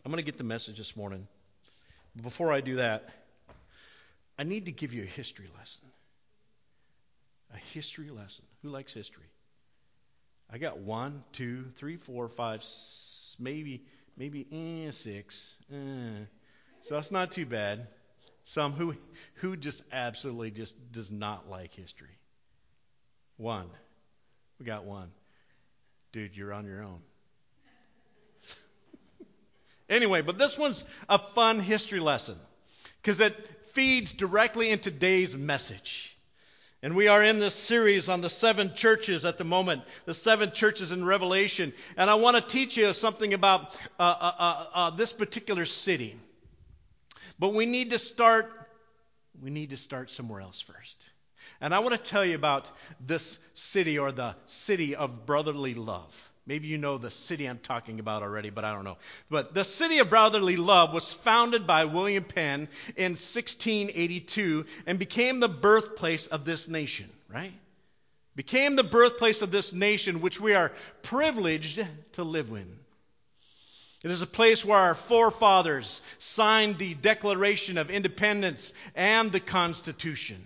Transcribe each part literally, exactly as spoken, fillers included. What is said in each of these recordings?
I'm going to get the message this morning. But before I do that, I need to give you a history lesson. A history lesson. Who likes history? I got one, two, three, four, five, s- maybe, maybe eh, six. Eh. So that's not too bad. Some who who just absolutely just does not like history. One. We got one. Dude, you're on your own. Anyway, but this one's a fun history lesson because it feeds directly into today's message. And we are in this series on the seven churches at the moment, the seven churches in Revelation. And I want to teach you something about uh, uh, uh, uh, this particular city. But we need to start, we need to start somewhere else first. And I want to tell you about this city, or the city of brotherly love. Maybe you know the city I'm talking about already, but I don't know. But the city of brotherly love was founded by William Penn in sixteen eighty-two and became the birthplace of this nation, right? Became the birthplace of this nation, which we are privileged to live in. It is a place where our forefathers signed the Declaration of Independence and the Constitution.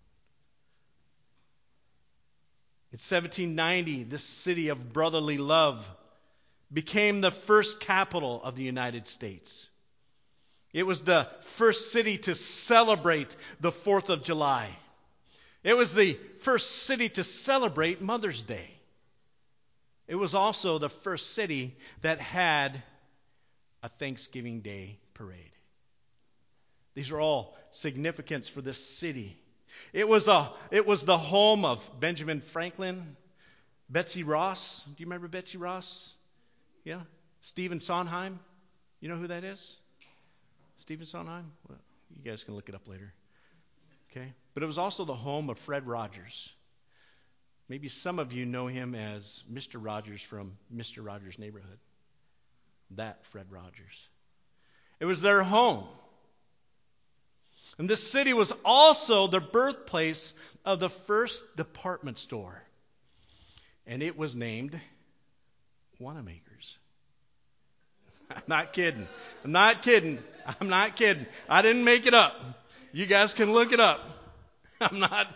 In seventeen ninety, this city of brotherly love became the first capital of the United States. It was the first city to celebrate the fourth of July. It was the first city to celebrate Mother's Day. It was also the first city that had a Thanksgiving Day parade. These are all significant for this city. It was a it was the home of Benjamin Franklin, Betsy Ross. Do you remember Betsy Ross? Yeah. Stephen Sondheim. You know who that is? Stephen Sondheim? Well, you guys can look it up later. Okay. But it was also the home of Fred Rogers. Maybe some of you know him as Mister Rogers from Mister Rogers' Neighborhood. That Fred Rogers. It was their home. And this city was also the birthplace of the first department store. And it was named Wanamaker's. I'm not kidding. I'm not kidding. I'm not kidding. I didn't make it up. You guys can look it up. I'm not.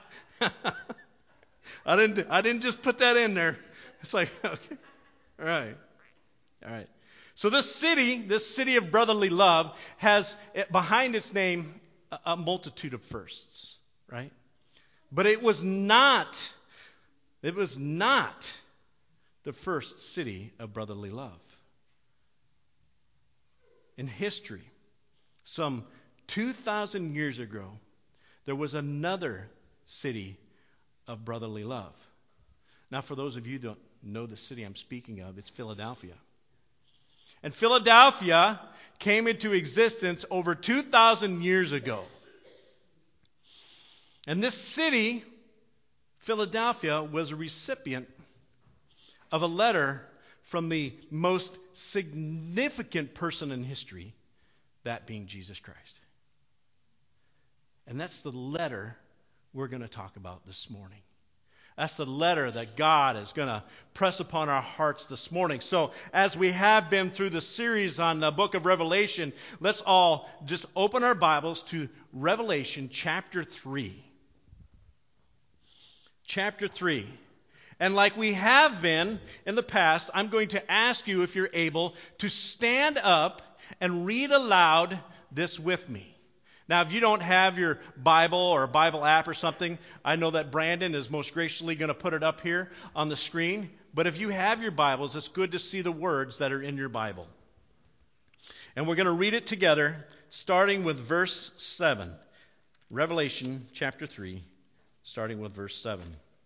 I didn't. I didn't just put that in there. It's like, okay, all right, all right. So this city, this city of brotherly love, has behind its name a multitude of firsts, right? But it was not, it was not the first city of brotherly love. In history, some two thousand years ago, there was another city of brotherly love. Now, for those of you who don't know the city I'm speaking of, it's Philadelphia. And Philadelphia came into existence over two thousand years ago. And this city, Philadelphia, was a recipient of a letter from the most significant person in history, that being Jesus Christ. And that's the letter we're going to talk about this morning. That's the letter that God is going to press upon our hearts this morning. So as we have been through the series on the book of Revelation, let's all just open our Bibles to Revelation chapter three. Chapter three. And like we have been in the past, I'm going to ask you, if you're able, to stand up and read aloud this with me. Now, if you don't have your Bible or a Bible app or something, I know that Brandon is most graciously going to put it up here on the screen. But if you have your Bibles, it's good to see the words that are in your Bible. And we're going to read it together, starting with verse seven. Revelation chapter three, starting with verse seven.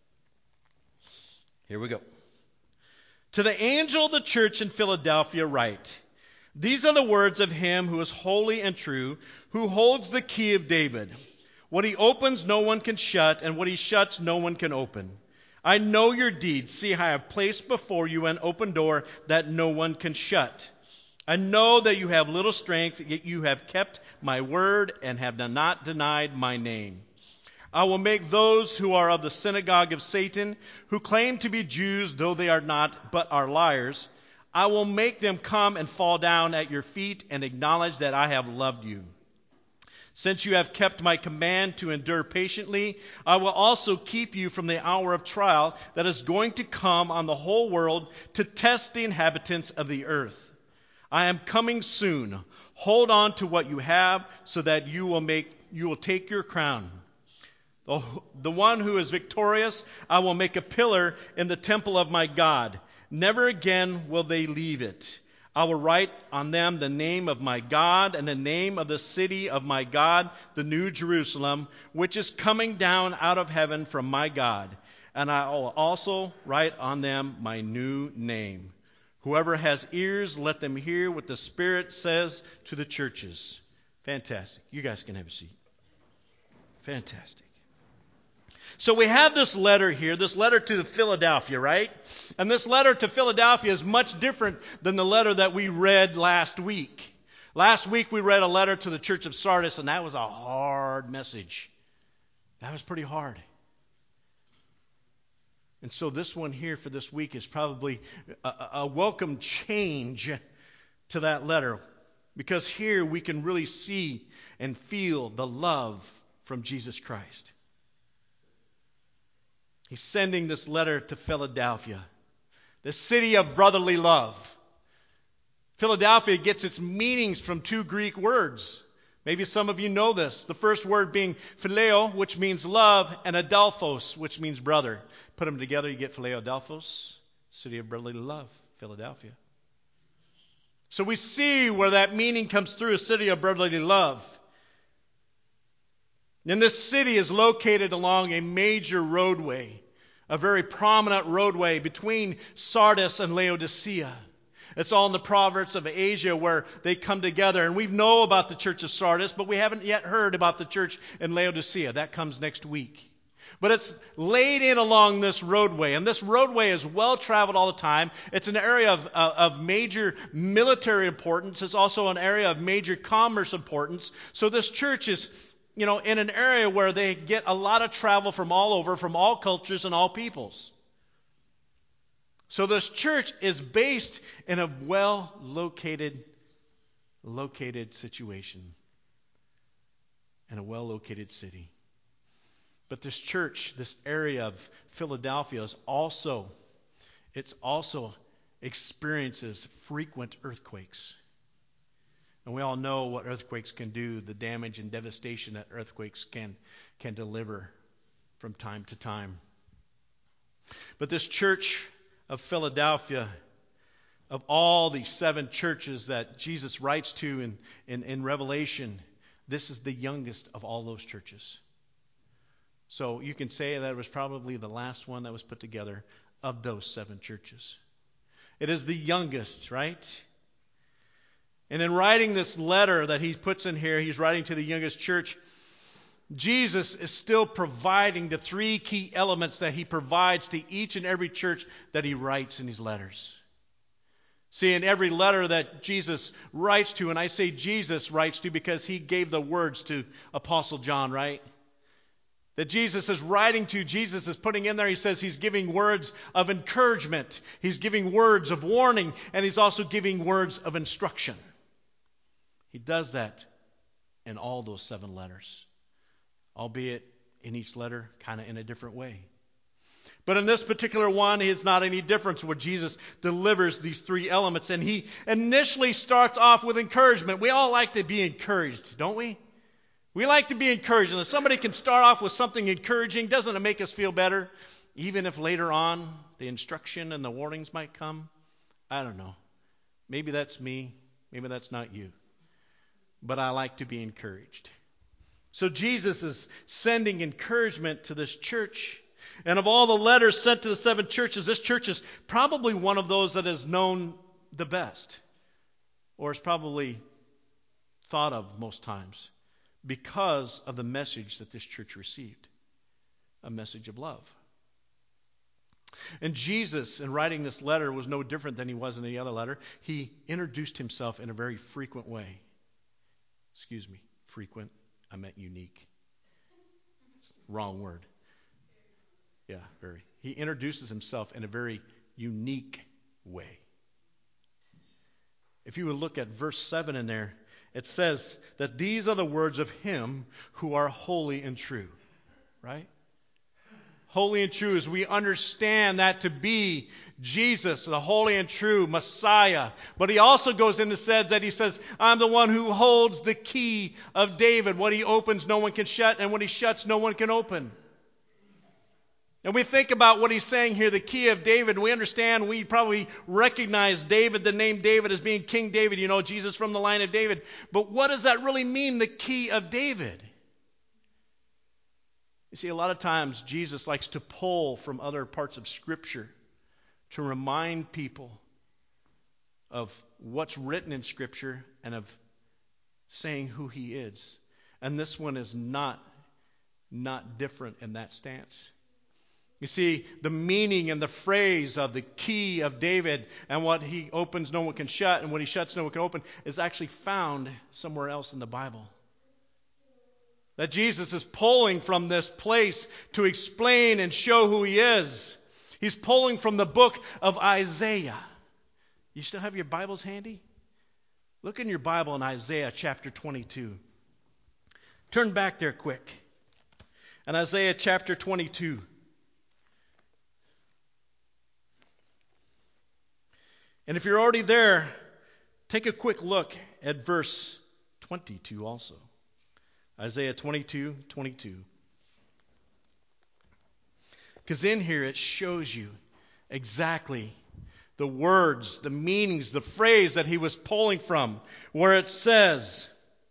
Here we go. To the angel of the church in Philadelphia write, these are the words of him who is holy and true, who holds the key of David. What he opens, no one can shut, and what he shuts, no one can open. I know your deeds. See, I have placed before you an open door that no one can shut. I know that you have little strength, yet you have kept my word and have not denied my name. I will make those who are of the synagogue of Satan, who claim to be Jews, though they are not, but are liars. I will make them come and fall down at your feet and acknowledge that I have loved you. Since you have kept my command to endure patiently, I will also keep you from the hour of trial that is going to come on the whole world to test the inhabitants of the earth. I am coming soon. Hold on to what you have so that you will make you will take your crown. The, the one who is victorious, I will make a pillar in the temple of my God. Never again will they leave it. I will write on them the name of my God and the name of the city of my God, the New Jerusalem, which is coming down out of heaven from my God. And I will also write on them my new name. Whoever has ears, let them hear what the Spirit says to the churches. Fantastic. You guys can have a seat. Fantastic. So we have this letter here, this letter to Philadelphia, right? And this letter to Philadelphia is much different than the letter that we read last week. Last week we read a letter to the church of Sardis, and that was a hard message. That was pretty hard. And so this one here for this week is probably a, a welcome change to that letter, because here we can really see and feel the love from Jesus Christ. He's sending this letter to Philadelphia, the city of brotherly love. Philadelphia gets its meanings from two Greek words. Maybe some of you know this. The first word being phileo, which means love, and adelphos, which means brother. Put them together, you get Philadelphos, city of brotherly love, Philadelphia. So we see where that meaning comes through, a city of brotherly love. And this city is located along a major roadway, a very prominent roadway between Sardis and Laodicea. It's all in the province of Asia where they come together. And we know about the church of Sardis, but we haven't yet heard about the church in Laodicea. That comes next week. But it's laid in along this roadway. And this roadway is well traveled all the time. It's an area of, uh, of major military importance. It's also an area of major commerce importance. So this church is, you know, in an area where they get a lot of travel from all over, from all cultures and all peoples. So this church is based in a well-located located situation, in a well-located city. But this church, this area of Philadelphia, is also, it's also experiences frequent earthquakes. And we all know what earthquakes can do, the damage and devastation that earthquakes can, can deliver from time to time. But this church of Philadelphia, of all the seven churches that Jesus writes to in, in, in Revelation, this is the youngest of all those churches. So you can say that it was probably the last one that was put together of those seven churches. It is the youngest, right? And in writing this letter that he puts in here, he's writing to the youngest church, Jesus is still providing the three key elements that he provides to each and every church that he writes in his letters. See, in every letter that Jesus writes to, and I say Jesus writes to because he gave the words to Apostle John, right? That Jesus is writing to, Jesus is putting in there, he says he's giving words of encouragement, he's giving words of warning, and he's also giving words of instruction. He does that in all those seven letters, albeit in each letter kind of in a different way. But in this particular one, it's not any difference where Jesus delivers these three elements. And he initially starts off with encouragement. We all like to be encouraged, don't we? We like to be encouraged. And if somebody can start off with something encouraging, doesn't it make us feel better? Even if later on the instruction and the warnings might come? I don't know. Maybe that's me. Maybe that's not you. But I like to be encouraged. So Jesus is sending encouragement to this church. And of all the letters sent to the seven churches, this church is probably one of those that is known the best, or is probably thought of most times, because of the message that this church received, a message of love. And Jesus, in writing this letter, was no different than he was in the other letter. He introduced himself in a very frequent way. Excuse me, frequent. I meant unique. Wrong word. Yeah, very. He introduces himself in a very unique way. if you would look at verse seven in there, it says that these are the words of him who are holy and true. Right? Holy and true, as we understand that to be Jesus, the holy and true Messiah. But he also goes into says that he says, I'm the one who holds the key of David. What he opens, no one can shut, and what he shuts, no one can open. And we think about what he's saying here, the key of David. We understand, we probably recognize David, the name David, as being King David, you know, Jesus from the line of David. But what does that really mean, the key of David? You see, a lot of times Jesus likes to pull from other parts of Scripture to remind people of what's written in Scripture and of saying who he is. And this one is not, not different in that stance. You see, the meaning and the phrase of the key of David and what he opens no one can shut and what he shuts no one can open is actually found somewhere else in the Bible. That Jesus is pulling from this place to explain and show who he is. He's pulling from the book of Isaiah. You still have your Bibles handy? Look in your Bible in Isaiah chapter twenty-two. Turn back there quick. In Isaiah chapter twenty-two. And if you're already there, take a quick look at verse twenty-two also. Isaiah twenty-two, twenty-two. Because in here it shows you exactly the words, the meanings, the phrase that he was pulling from, where it says,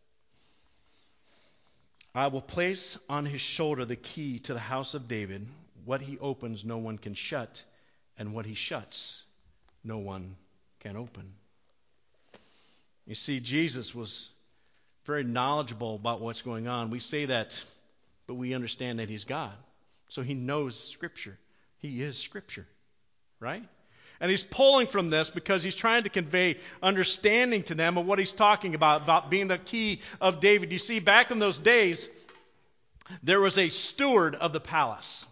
I will place on his shoulder the key to the house of David. What he opens, no one can shut, and what he shuts, no one can open. You see, Jesus was very knowledgeable about what's going on. We say that, but we understand that he's God. So he knows Scripture. He is Scripture, right? And he's pulling from this because he's trying to convey understanding to them of what he's talking about, about being the key of David. You see, back in those days, there was a steward of the palace.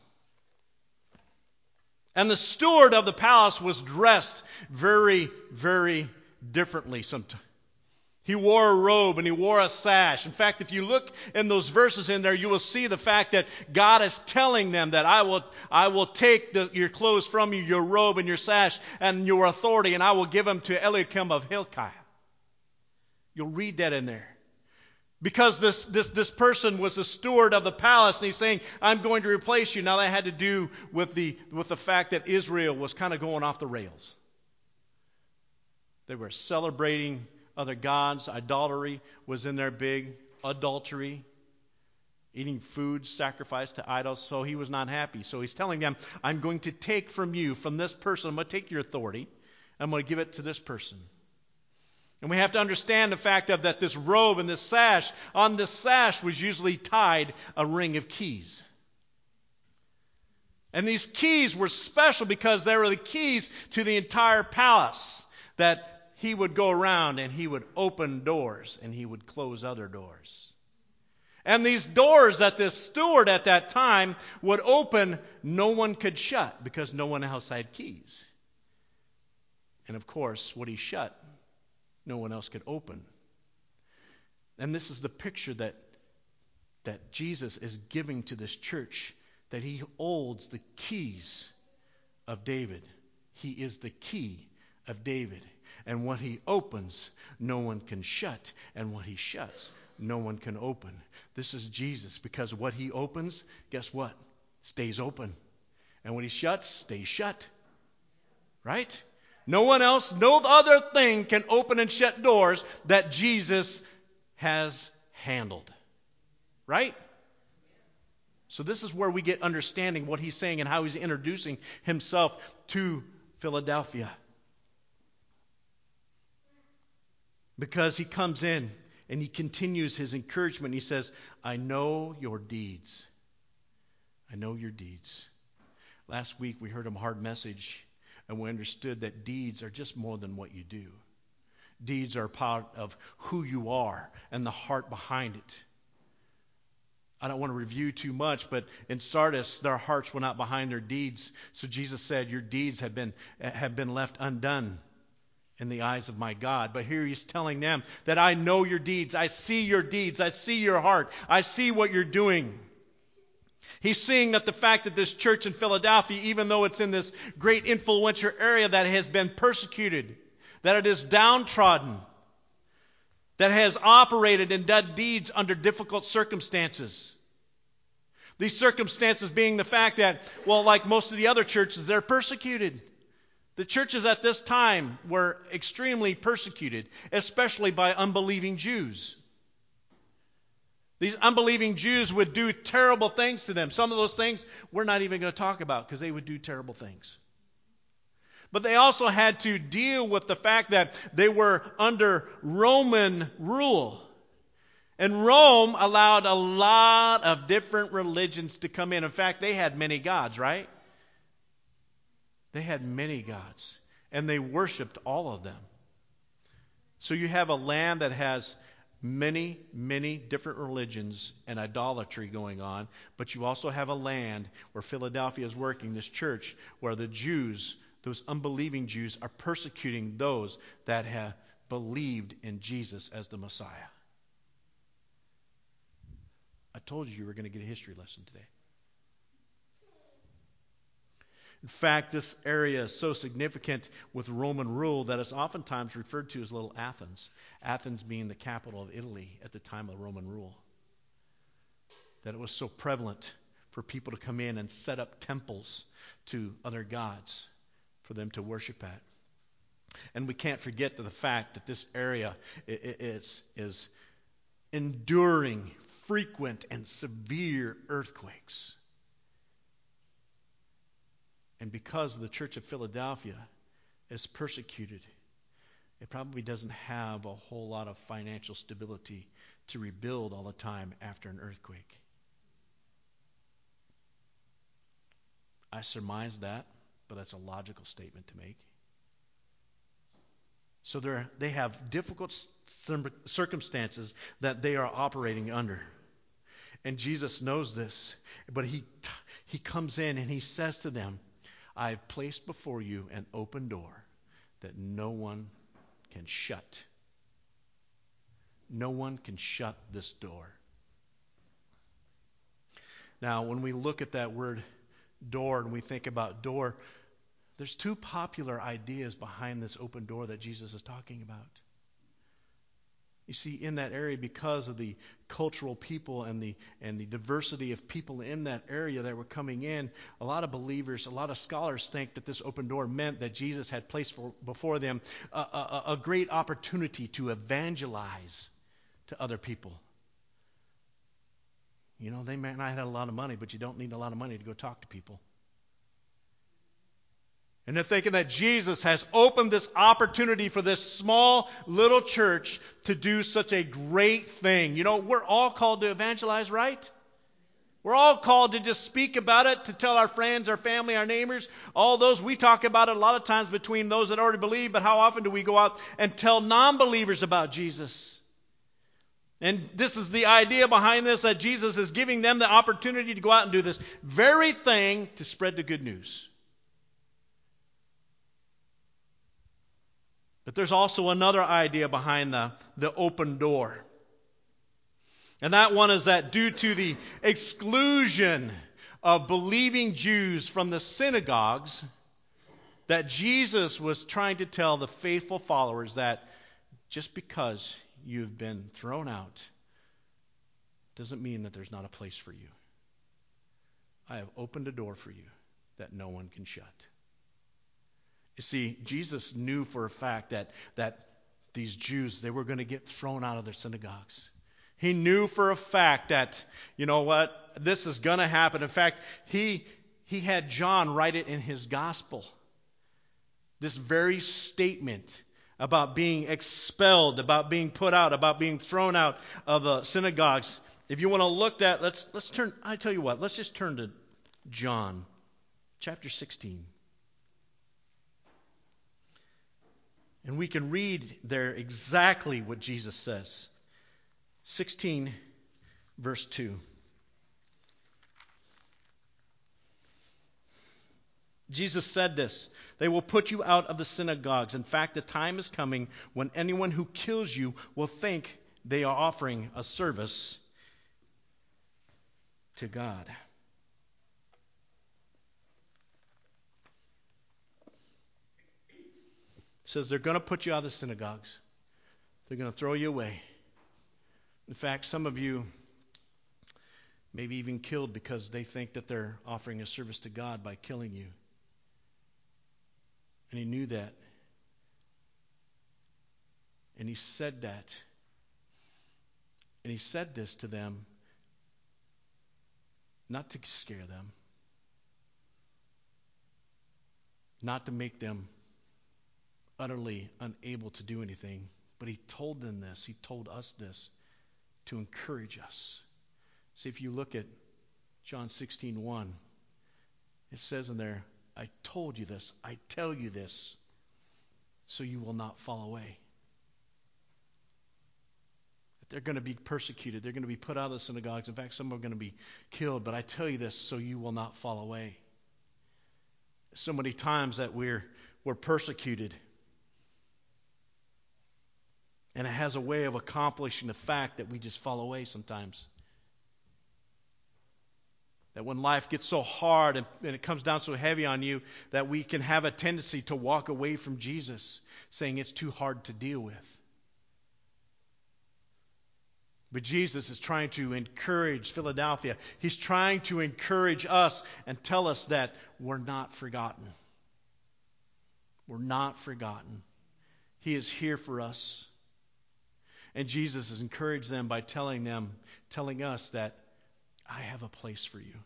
And the steward of the palace was dressed very, very differently sometimes. He wore a robe and he wore a sash. In fact, if you look in those verses in there, you will see the fact that God is telling them that I will, I will take the, your clothes from you, your robe and your sash and your authority, and I will give them to Eliakim of Hilkiah. You'll read that in there. Because this, this, this person was the steward of the palace, and he's saying, I'm going to replace you. Now that had to do with the, with the fact that Israel was kind of going off the rails. They were celebrating other gods. Idolatry was in there big. Adultery. Eating food sacrificed to idols. So he was not happy. So he's telling them, I'm going to take from you, from this person, I'm going to take your authority, and I'm going to give it to this person. And we have to understand the fact of that this robe and this sash, on this sash was usually tied a ring of keys. And these keys were special because they were the keys to the entire palace, that he would go around and he would open doors and he would close other doors. And these doors that this steward at that time would open, no one could shut because no one else had keys. And of course, what he shut, no one else could open. And this is the picture that, that Jesus is giving to this church, that he holds the keys of David. He is the key of David. And what he opens, no one can shut. And what he shuts, no one can open. This is Jesus, because what he opens, guess what? Stays open. And what he shuts, stays shut. Right? No one else, no other thing can open and shut doors that Jesus has handled. Right? So this is where we get understanding what he's saying and how he's introducing himself to Philadelphia. Because he comes in and he continues his encouragement. He says, I know your deeds. I know your deeds. Last week we heard a hard message and we understood that deeds are just more than what you do. Deeds are part of who you are and the heart behind it. I don't want to review too much, but in Sardis, their hearts were not behind their deeds. So Jesus said, your deeds have been, have been left undone in the eyes of my God. But here he's telling them that I know your deeds. I see your deeds. I see your heart. I see what you're doing. He's seeing that the fact that this church in Philadelphia, even though it's in this great influential area that has been persecuted, that it is downtrodden, that has operated and done deeds under difficult circumstances. These circumstances being the fact that, well, like most of the other churches, they're persecuted. The churches at this time were extremely persecuted, especially by unbelieving Jews. These unbelieving Jews would do terrible things to them. Some of those things we're not even going to talk about because they would do terrible things. But they also had to deal with the fact that they were under Roman rule. And Rome allowed a lot of different religions to come in. In fact, they had many gods, right? They had many gods, and they worshiped all of them. So you have a land that has many, many different religions and idolatry going on, but you also have a land where Philadelphia is working, this church, where the Jews, those unbelieving Jews, are persecuting those that have believed in Jesus as the Messiah. I told you you were going to get a history lesson today. In fact, this area is so significant with Roman rule that it's oftentimes referred to as Little Athens. Athens being the capital of Italy at the time of Roman rule. That it was so prevalent for people to come in and set up temples to other gods for them to worship at. And we can't forget the fact that this area is, is enduring frequent and severe earthquakes. And because the Church of Philadelphia is persecuted, it probably doesn't have a whole lot of financial stability to rebuild all the time after an earthquake. I surmise that, but that's a logical statement to make. So they're, they have difficult circumstances that they are operating under. And Jesus knows this, but he, he comes in and he says to them, I have placed before you an open door that no one can shut. No one can shut this door. Now, when we look at that word door and we think about door, there's two popular ideas behind this open door that Jesus is talking about. You see, in that area, because of the cultural people and the and the diversity of people in that area that were coming in, a lot of believers, a lot of scholars think that this open door meant that Jesus had placed for, before them a, a, a great opportunity to evangelize to other people. You know, they may not have a lot of money, but you don't need a lot of money to go talk to people. And they're thinking that Jesus has opened this opportunity for this small little church to do such a great thing. You know, we're all called to evangelize, right? We're all called to just speak about it, to tell our friends, our family, our neighbors, all those. We talk about it a lot of times between those that already believe, but how often do we go out and tell non-believers about Jesus? And this is the idea behind this, that Jesus is giving them the opportunity to go out and do this very thing to spread the good news. But there's also another idea behind the, the open door. And that one is that due to the exclusion of believing Jews from the synagogues, that Jesus was trying to tell the faithful followers that just because you've been thrown out doesn't mean that there's not a place for you. I have opened a door for you that no one can shut. You see, Jesus knew for a fact that, that these Jews, they were going to get thrown out of their synagogues. He knew for a fact that, you know what, this is going to happen. In fact, he, he had John write it in his gospel. This very statement about being expelled, about being put out, about being thrown out of the synagogues. If you want to look at, let's let's turn, I tell you what, let's just turn to John chapter sixteen. And we can read there exactly what Jesus says. sixteen, verse two. Jesus said this, "They will put you out of the synagogues. In fact, the time is coming when anyone who kills you will think they are offering a service to God." It says they're going to put you out of the synagogues. They're going to throw you away. In fact, some of you maybe even killed because they think that they're offering a service to God by killing you. And he knew that. And he said that. And he said this to them not to scare them, not to make them utterly unable to do anything, but he told them this, he told us this to encourage us. See, if you look at John sixteen one, it says in there, "I told you this, I tell you this, so you will not fall away." That they're going to be persecuted, they're going to be put out of the synagogues. In fact, some are going to be killed, but I tell you this, so you will not fall away. So many times that we're we're persecuted. And it has a way of accomplishing the fact that we just fall away sometimes. That when life gets so hard and, and it comes down so heavy on you, that we can have a tendency to walk away from Jesus, saying it's too hard to deal with. But Jesus is trying to encourage Philadelphia. He's trying to encourage us and tell us that we're not forgotten. We're not forgotten. He is here for us. And Jesus has encouraged them by telling them, telling us that I have a place for you.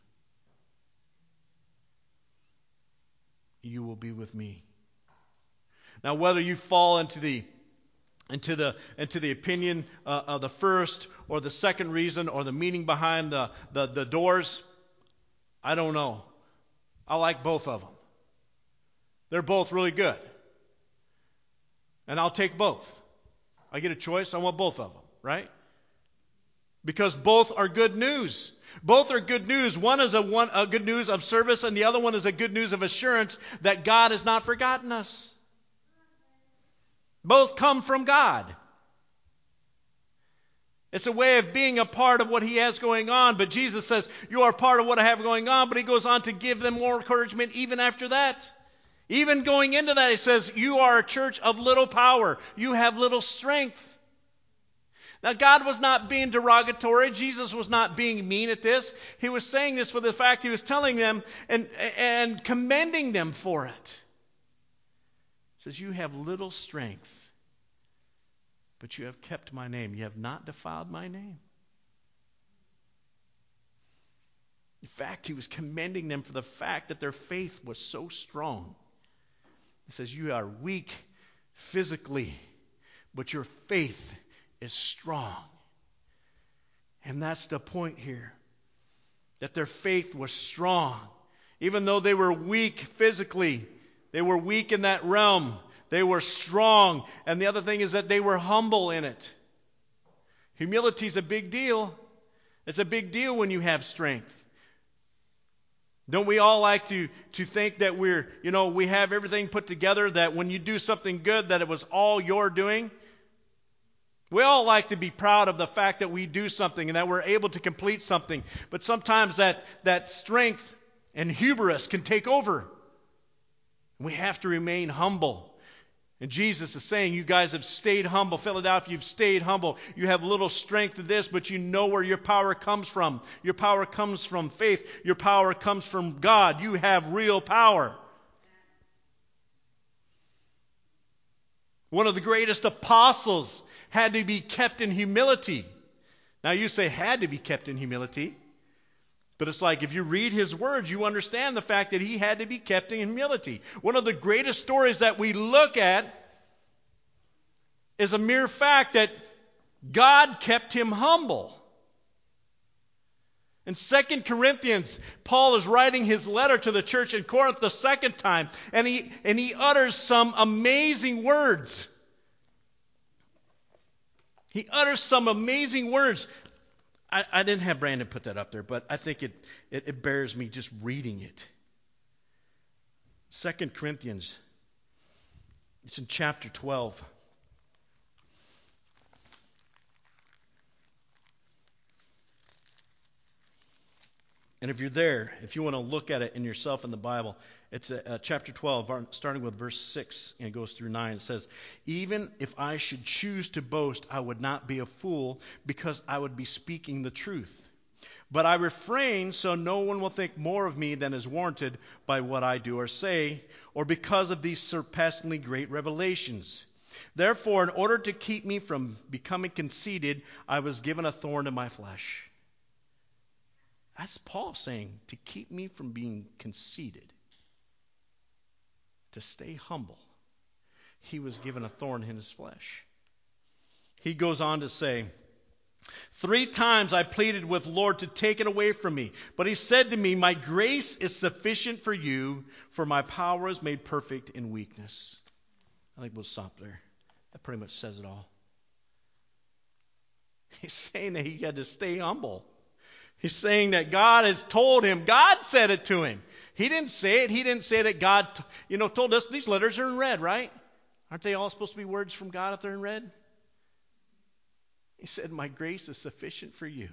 You will be with me. Now, whether you fall into the into the into the opinion uh, of the first or the second reason or the meaning behind the, the the doors, I don't know. I like both of them. They're both really good. And I'll take both. I get a choice, I want both of them, right? Because both are good news. Both are good news. One is a, one, a good news of service, and the other one is a good news of assurance that God has not forgotten us. Both come from God. It's a way of being a part of what He has going on, but Jesus says, you are part of what I have going on, but He goes on to give them more encouragement even after that. Even going into that, He says, you are a church of little power. You have little strength. Now, God was not being derogatory. Jesus was not being mean at this. He was saying this for the fact He was telling them and, and commending them for it. He says, you have little strength, but you have kept my name. You have not defiled my name. In fact, He was commending them for the fact that their faith was so strong. He says, you are weak physically, but your faith is strong. And that's the point here. That their faith was strong. Even though they were weak physically, they were weak in that realm. They were strong. And the other thing is that they were humble in it. Humility is a big deal. It's a big deal when you have strength. Don't we all like to, to think that we're, you know, we have everything put together, that when you do something good, that it was all your doing? We all like to be proud of the fact that we do something and that we're able to complete something. But sometimes that, that strength and hubris can take over. We have to remain humble. And Jesus is saying, you guys have stayed humble. Philadelphia, you've stayed humble. You have little strength in this, but you know where your power comes from. Your power comes from faith. Your power comes from God. You have real power. One of the greatest apostles had to be kept in humility. Now you say had to be kept in humility. But it's like if you read his words, you understand the fact that he had to be kept in humility. One of the greatest stories that we look at is a mere fact that God kept him humble. In Second Corinthians, Paul is writing his letter to the church in Corinth the second time, and he, and he utters some amazing words. He utters some amazing words. I, I didn't have Brandon put that up there, but I think it, it, it bears me just reading it. Second Corinthians, it's in chapter twelve. And if you're there, if you want to look at it in yourself in the Bible, it's a, a chapter twelve, starting with verse six, and it goes through nine. It says, "Even if I should choose to boast, I would not be a fool, because I would be speaking the truth. But I refrain so no one will think more of me than is warranted by what I do or say, or because of these surpassingly great revelations. Therefore, in order to keep me from becoming conceited, I was given a thorn in my flesh." That's Paul saying, to keep me from being conceited, to stay humble, he was given a thorn in his flesh. He goes on to say, "Three times I pleaded with the Lord to take it away from me. But he said to me, 'My grace is sufficient for you, for my power is made perfect in weakness.'" I think we'll stop there. That pretty much says it all. He's saying that he had to stay humble. He's saying that God has told him. God said it to him. He didn't say it. He didn't say that God, you know, told us these letters are in red, right? Aren't they all supposed to be words from God if they're in red? He said, "My grace is sufficient for you,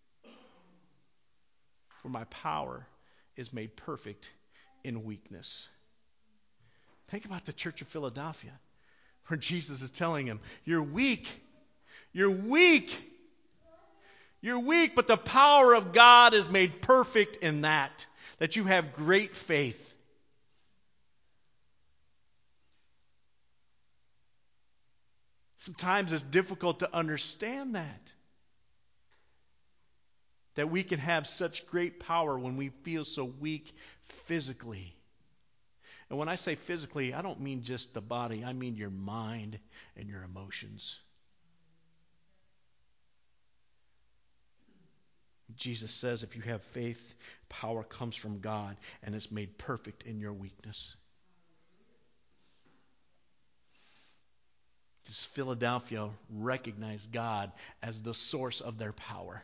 for my power is made perfect in weakness." Think about the church of Philadelphia, where Jesus is telling him, "You're weak. You're weak. You're weak, but the power of God is made perfect in that, that you have great faith." Sometimes it's difficult to understand that. That we can have such great power when we feel so weak physically. And when I say physically, I don't mean just the body. I mean your mind and your emotions. Jesus says if you have faith, power comes from God, and it's made perfect in your weakness. Does Philadelphia recognize God as the source of their power?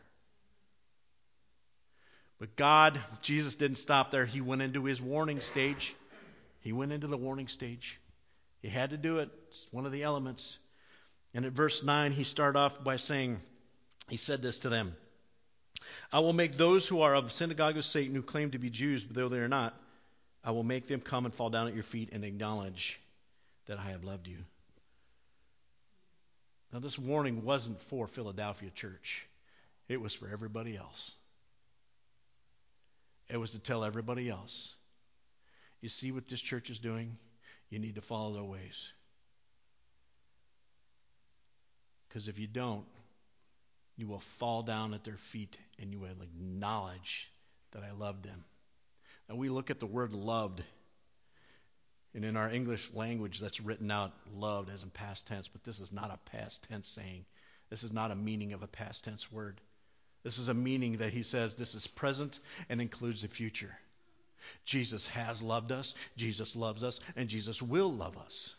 But God, Jesus didn't stop there. He went into his warning stage. He went into the warning stage. He had to do it. It's one of the elements. And at verse nine, he started off by saying, he said this to them, "I will make those who are of the synagogue of Satan, who claim to be Jews, but though they are not, I will make them come and fall down at your feet and acknowledge that I have loved you." Now, this warning wasn't for Philadelphia church. It was for everybody else. It was to tell everybody else, you see what this church is doing? You need to follow their ways. Because if you don't, you will fall down at their feet and you will acknowledge that I loved them. Now, we look at the word loved, and in our English language that's written out loved as in past tense, but this is not a past tense saying. This is not a meaning of a past tense word. This is a meaning that he says this is present and includes the future. Jesus has loved us, Jesus loves us, and Jesus will love us.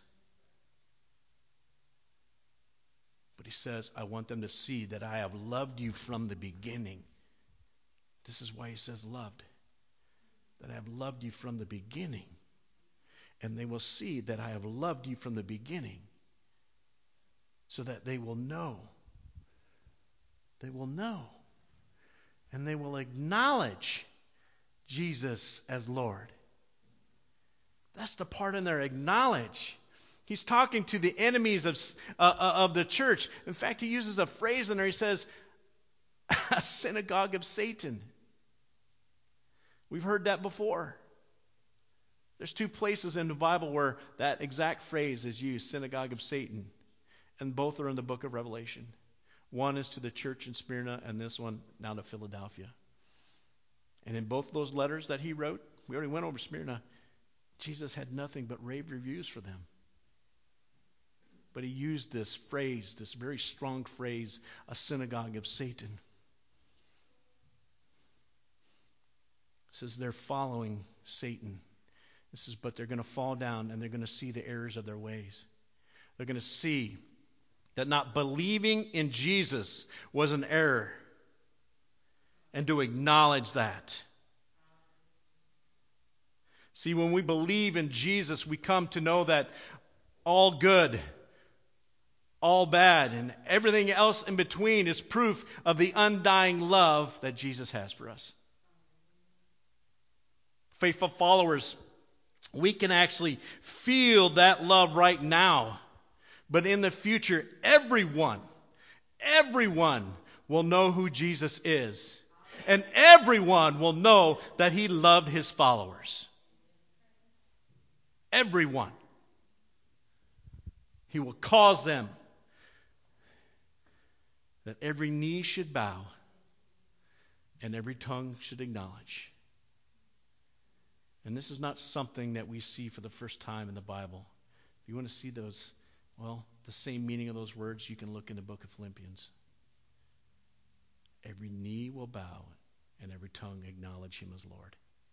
But he says, I want them to see that I have loved you from the beginning. This is why he says loved. That I have loved you from the beginning. And they will see that I have loved you from the beginning. So that they will know. They will know. And they will acknowledge Jesus as Lord. That's the part in there, acknowledge. He's talking to the enemies of, uh, of the church. In fact, he uses a phrase in there. He says, a synagogue of Satan. We've heard that before. There's two places in the Bible where that exact phrase is used, synagogue of Satan. And both are in the book of Revelation. One is to the church in Smyrna, and this one now to Philadelphia. And in both those letters that he wrote, we already went over Smyrna, Jesus had nothing but rave reviews for them. But he used this phrase, this very strong phrase, a synagogue of Satan. It says they're following Satan. This is, but they're going to fall down and they're going to see the errors of their ways. They're going to see that not believing in Jesus was an error. And to acknowledge that. See, when we believe in Jesus, we come to know that all good, all bad, and everything else in between is proof of the undying love that Jesus has for us. Faithful followers, we can actually feel that love right now. But in the future, everyone, everyone will know who Jesus is. And everyone will know that he loved his followers. Everyone. He will cause them that every knee should bow and every tongue should acknowledge. And this is not something that we see for the first time in the Bible. If you want to see those, well, the same meaning of those words, you can look in the book of Philippians. Every knee will bow and every tongue acknowledge him as Lord.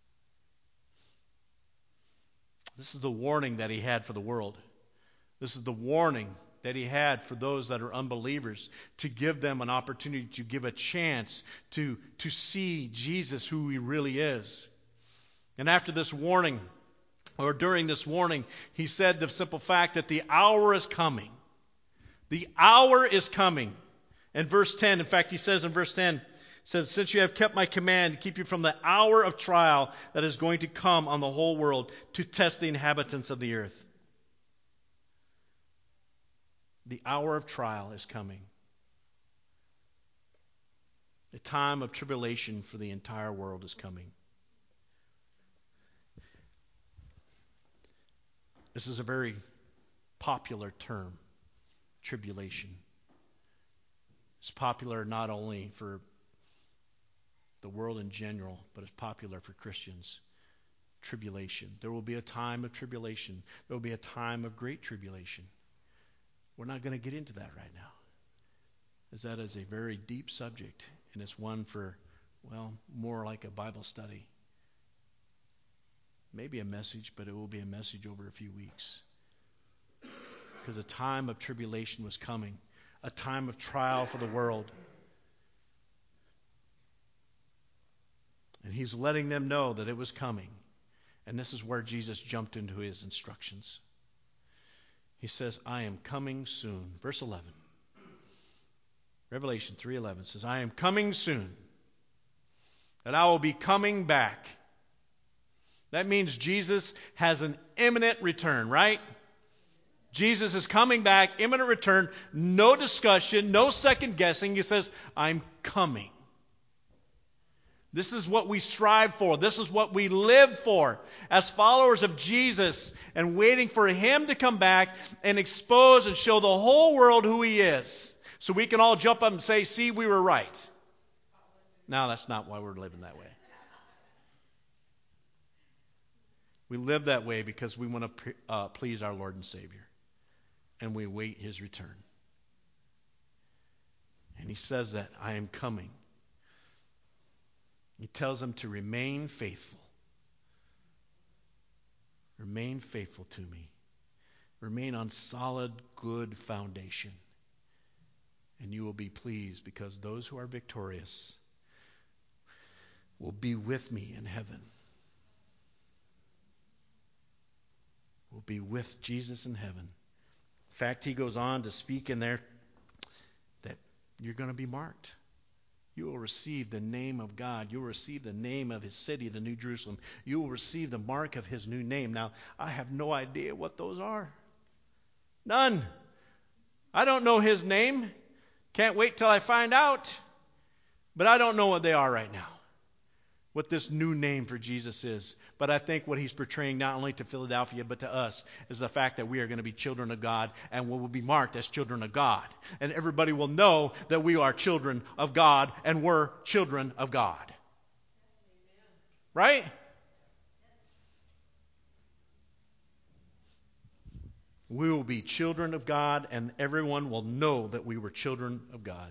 This is the warning that he had for the world. This is the warning that he had for those that are unbelievers, to give them an opportunity, to give a chance to, to see Jesus, who he really is. And after this warning, or during this warning, he said the simple fact that the hour is coming. The hour is coming. In verse ten, in fact, he says in verse ten, says, since you have kept my command to keep you from the hour of trial that is going to come on the whole world to test the inhabitants of the earth. The hour of trial is coming. The time of tribulation for the entire world is coming. This is a very popular term, tribulation. It's popular not only for the world in general, but it's popular for Christians. Tribulation. There will be a time of tribulation. There will be a time of great tribulation. We're not going to get into that right now, as that is a very deep subject, and it's one for, well, more like a Bible study. Maybe a message, but it will be a message over a few weeks. Because a time of tribulation was coming, a time of trial for the world. And he's letting them know that it was coming. And this is where Jesus jumped into his instructions. He says, I am coming soon. Verse eleven. Revelation three eleven says, I am coming soon, that I will be coming back. That means Jesus has an imminent return, right? Jesus is coming back, imminent return, no discussion, no second guessing. He says, I'm coming. This is what we strive for. This is what we live for as followers of Jesus, and waiting for him to come back and expose and show the whole world who he is. So we can all jump up and say, see, we were right. No, that's not why we're living that way. We live that way because we want to uh, please our Lord and Savior. And we wait his return. And he says that, I am coming. He tells them to remain faithful. Remain faithful to me. Remain on solid, good foundation. And you will be pleased, because those who are victorious will be with me in heaven. Will be with Jesus in heaven. In fact, he goes on to speak in there that you're going to be marked. You will receive the name of God. You will receive the name of his city, the New Jerusalem. You will receive the mark of his new name. Now, I have no idea what those are. None. I don't know his name. Can't wait till I find out. But I don't know what they are right now, what this new name for Jesus is. But I think what he's portraying not only to Philadelphia but to us is the fact that we are going to be children of God, and we will be marked as children of God. And everybody will know that we are children of God and we're children of God. Right? We will be children of God, and everyone will know that we were children of God.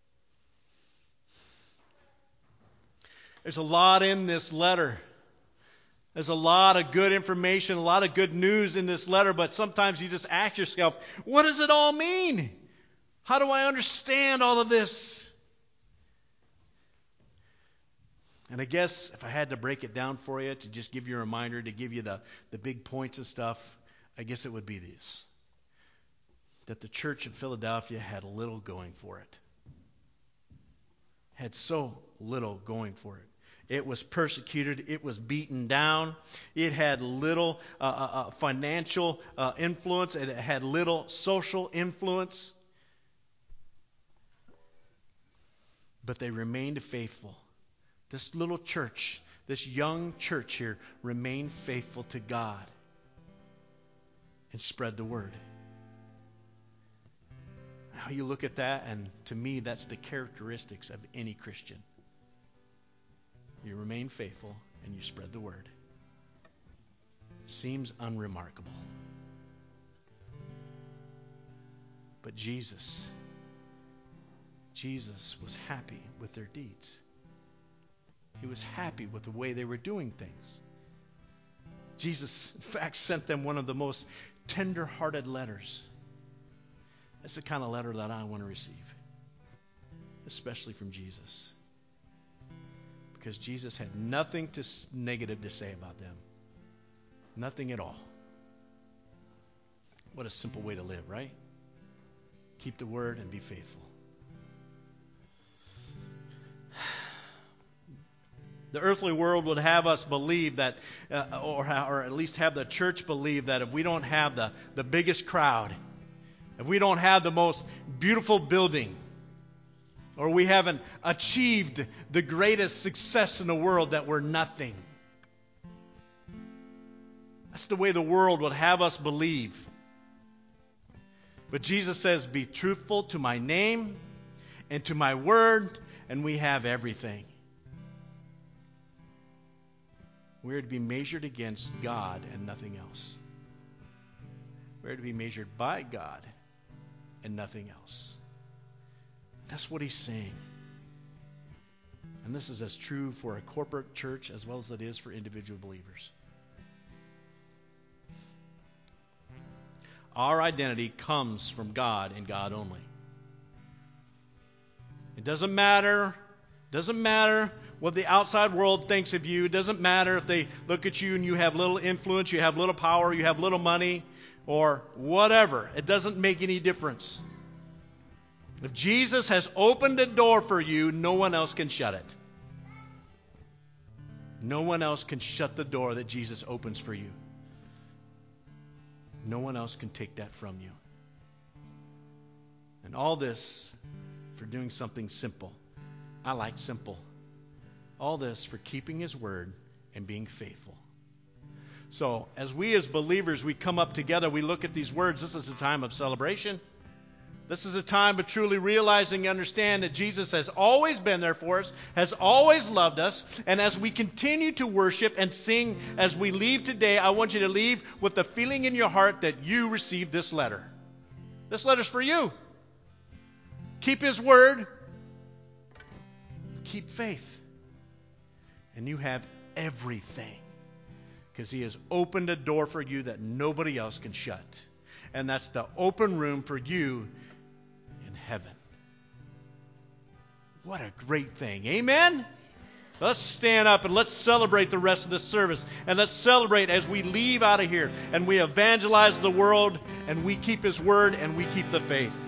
There's a lot in this letter. There's a lot of good information, a lot of good news in this letter, but sometimes you just ask yourself, what does it all mean? How do I understand all of this? And I guess if I had to break it down for you, to just give you a reminder, to give you the, the big points and stuff, I guess it would be these. That the church in Philadelphia had little going for it. Had so little going for it. It was persecuted. It was beaten down. It had little uh, uh, financial uh, influence. It had little social influence. But they remained faithful. This little church, this young church here, remained faithful to God and spread the word. Now you look at that, and to me, that's the characteristics of any Christian. You remain faithful and you spread the word. Seems unremarkable. But Jesus, Jesus was happy with their deeds. He was happy with the way they were doing things. Jesus, in fact, sent them one of the most tender-hearted letters. That's the kind of letter that I want to receive, especially from Jesus. Because Jesus had nothing to, negative to say about them. Nothing at all. What a simple way to live, right? Keep the word and be faithful. The earthly world would have us believe that, uh, or, or at least have the church believe that if we don't have the, the biggest crowd, if we don't have the most beautiful building, or we haven't achieved the greatest success in the world, that we're nothing. That's the way the world would have us believe. But Jesus says, be truthful to my name and to my word, and we have everything. We're to be measured against God and nothing else. We're to be measured by God and nothing else. That's what he's saying. And this is as true for a corporate church as well as it is for individual believers. Our identity comes from God and God only. It doesn't matter, doesn't matter what the outside world thinks of you. It doesn't matter if they look at you and you have little influence, you have little power, you have little money, or whatever. It doesn't make any difference. If Jesus has opened a door for you, no one else can shut it. No one else can shut the door that Jesus opens for you. No one else can take that from you. And all this for doing something simple. I like simple. All this for keeping his word and being faithful. So, as we as believers, we come up together, we look at these words. This is a time of celebration. This is a time of truly realizing and understand that Jesus has always been there for us, has always loved us. And as we continue to worship and sing as we leave today, I want you to leave with the feeling in your heart that you received this letter. This letter's for you. Keep his word. Keep faith. And you have everything. Because he has opened a door for you that nobody else can shut. And that's the open room for you in heaven. What a great thing. Amen? Let's stand up and let's celebrate the rest of this service. And let's celebrate as we leave out of here and we evangelize the world and we keep his word and we keep the faith.